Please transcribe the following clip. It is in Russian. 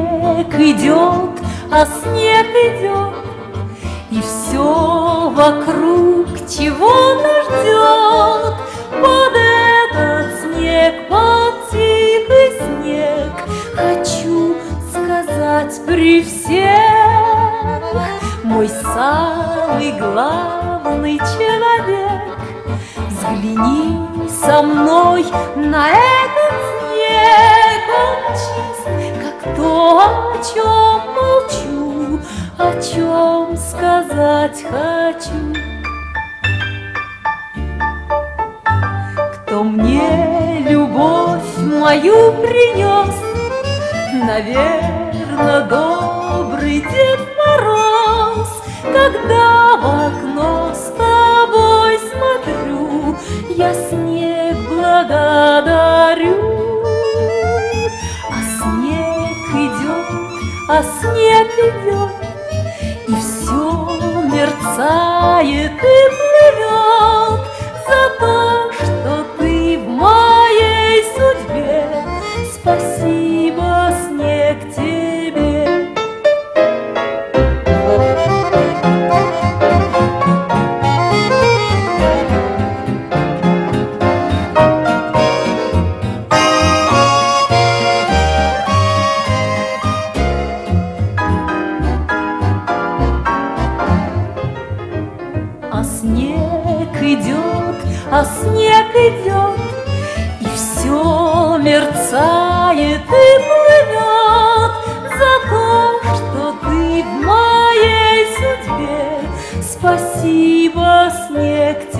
снег идет, а снег идет, и все вокруг чего-то ждет. Под этот снег, под тихий снег, хочу сказать при всех: мой самый главный человек, взгляни со мной на этот снег. Он чист, как то, о чем молчу, о чем сказать хочу. Кто мне любовь мою принес? Наверно, добрый Дед Мороз. Когда в окно с тобой смотрю, я снег благодарю. А снег идет, а снег идет, и все мерцает и плывет за то, что ты в моей судьбе. Спасибо, снег, тебе. А снег идет, а снег идет, и все мерцает и плывет за то, что ты в моей судьбе. Спасибо, снег, тебе.